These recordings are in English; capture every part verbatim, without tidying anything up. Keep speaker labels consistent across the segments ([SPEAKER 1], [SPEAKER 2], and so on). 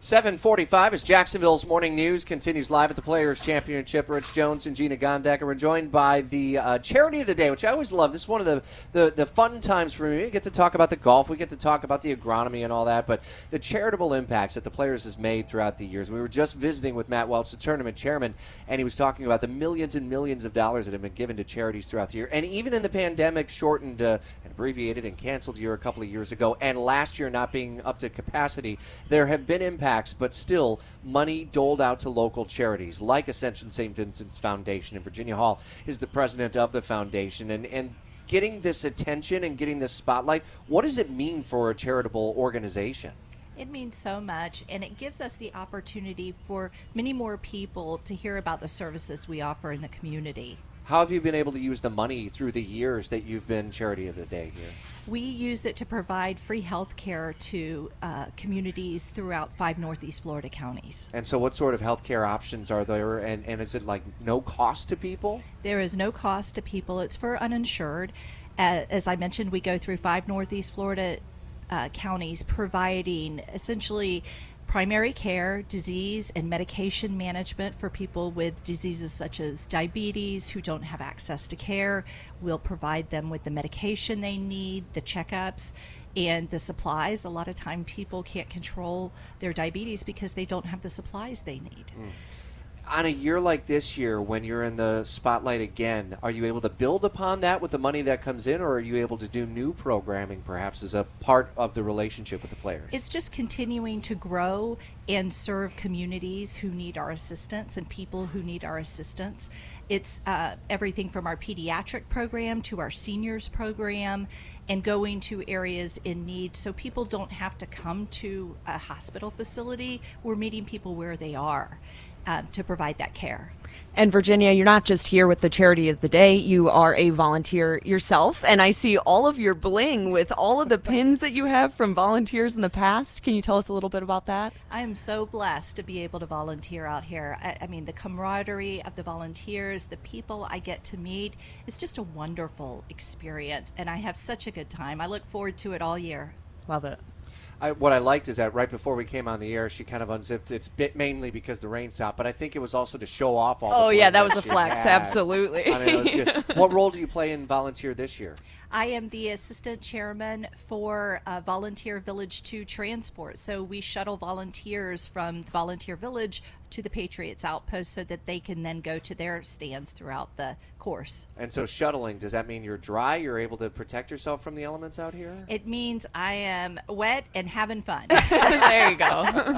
[SPEAKER 1] seven forty-five as Jacksonville's Morning News continues live at the Players Championship. Rich Jones and Gina Gondek. We're joined by the uh, Charity of the Day, which I always love. This is one of the, the, the fun times for me. We get to talk about the golf. We get to talk about the agronomy and all that. But the charitable impacts that the Players has made throughout the years. We were just visiting with Matt Welch, the tournament chairman, and he was talking about the millions and millions of dollars that have been given to charities throughout the year. And even in the pandemic, shortened uh, and abbreviated and canceled year a couple of years ago, and last year not being up to capacity, there have been impacts, but still money doled out to local charities like Ascension Saint Vincent's Foundation. And Virginia Hall is the president of the foundation. And, and getting this attention and getting this spotlight, what does it mean for a charitable organization?
[SPEAKER 2] It means so much, and it gives us the opportunity for many more people to hear about the services we offer in the community.
[SPEAKER 1] How have you been able to use the money through the years that you've been Charity of the Day here?
[SPEAKER 2] We use it to provide free health care to uh, communities throughout five Northeast Florida counties.
[SPEAKER 1] And so what sort of health care options are there, and, and is it like no cost to people?
[SPEAKER 2] There is no cost to people. It's for uninsured. Uh, as I mentioned, we go through five Northeast Florida uh, counties providing essentially primary care, disease, and medication management for people with diseases such as diabetes who don't have access to care. We'll provide them with the medication they need, the checkups, and the supplies. A lot of time people can't control their diabetes because they don't have the supplies they need.
[SPEAKER 1] Mm. On a year like this year, when you're in the spotlight again, are you able to build upon that with the money that comes in, or are you able to do new programming perhaps as a part of the relationship with the Players?
[SPEAKER 2] It's just continuing to grow and serve communities who need our assistance and people who need our assistance. It's uh, everything from our pediatric program to our seniors program, and going to areas in need so people don't have to come to a hospital facility. We're meeting people where they are. Um, to provide that care.
[SPEAKER 3] And Virginia, you're not just here with the Charity of the Day, you are a volunteer yourself, and I see all of your bling with all of the pins that you have from volunteers in the past. Can you tell us a little bit about that?
[SPEAKER 2] I am so blessed to be able to volunteer out here. I, I mean, the camaraderie of the volunteers, the people I get to meet, it's just a wonderful experience, and I have such a good time. I look forward to it all year.
[SPEAKER 3] Love it.
[SPEAKER 1] I, what I liked is that right before we came on the air, she kind of unzipped. It's bit mainly because the rain stopped, but I think it was also to show off all.
[SPEAKER 3] Oh
[SPEAKER 1] the
[SPEAKER 3] yeah, that was
[SPEAKER 1] that
[SPEAKER 3] a flex,
[SPEAKER 1] had.
[SPEAKER 3] absolutely.
[SPEAKER 1] I mean, it was good. What role do you play in volunteer this year?
[SPEAKER 2] I am the assistant chairman for uh, Volunteer Village two Transport. So we shuttle volunteers from the Volunteer Village to the Patriots Outpost so that they can then go to their stands throughout the course.
[SPEAKER 1] And so shuttling, does that mean you're dry? You're able to protect yourself from the elements out here?
[SPEAKER 2] It means I am wet and having fun.
[SPEAKER 3] There you go.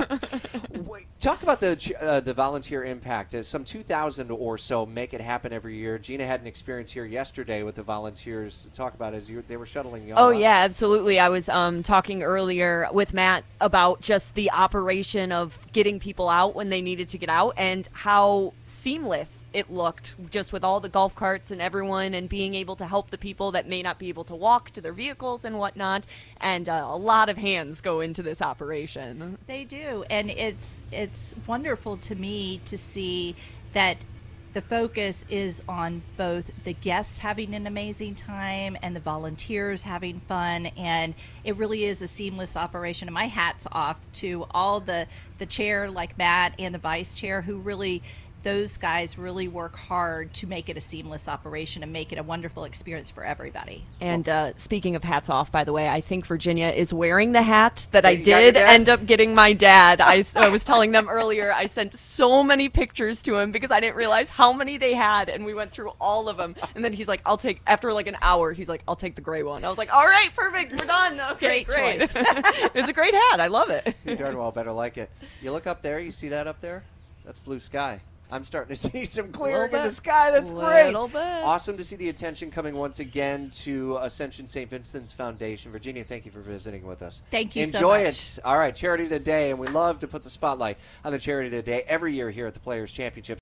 [SPEAKER 1] Talk about the uh, the volunteer impact. Uh, some two thousand or so make it happen every year. Gina had an experience here yesterday with the volunteers. Talk about it as you, they were shuttling y'all.
[SPEAKER 3] Oh,
[SPEAKER 1] out.
[SPEAKER 3] yeah, absolutely. I was um, talking earlier with Matt about just the operation of getting people out when they needed to get out and how seamless it looked just with all the golf carts and everyone and being able to help the people that may not be able to walk to their vehicles and whatnot. And uh, a lot of hands go into this operation.
[SPEAKER 2] They do, and it's it's wonderful to me to see that the focus is on both the guests having an amazing time and the volunteers having fun, and it really is a seamless operation. And my hat's off to all the the chair like Matt and the vice chair who really, those guys really work hard to make it a seamless operation and make it a wonderful experience for everybody.
[SPEAKER 3] And uh, speaking of hats off, by the way, I think Virginia is wearing the hat that I
[SPEAKER 1] You got your
[SPEAKER 3] did
[SPEAKER 1] dad?
[SPEAKER 3] end up getting my dad. I, s- I was telling them earlier, I sent so many pictures to him because I didn't realize how many they had, and we went through all of them. And then he's like, I'll take, after like an hour, he's like, I'll take the gray one. I was like, all right, perfect, we're done. Okay,
[SPEAKER 2] Great
[SPEAKER 3] great.
[SPEAKER 2] choice.
[SPEAKER 3] It's a great hat. I love it.
[SPEAKER 1] You darn well better like it. You look up there, you see that up there? That's blue sky. I'm starting to see some clearing in the sky. That's great.
[SPEAKER 3] Little bit.
[SPEAKER 1] Awesome to see the attention coming once again to Ascension Saint Vincent's Foundation. Virginia, thank you for visiting with us.
[SPEAKER 2] Thank you so
[SPEAKER 1] Enjoy
[SPEAKER 2] much.
[SPEAKER 1] it. All right, Charity of the Day, and we love to put the spotlight on the Charity of the Day every year here at the Players Championship.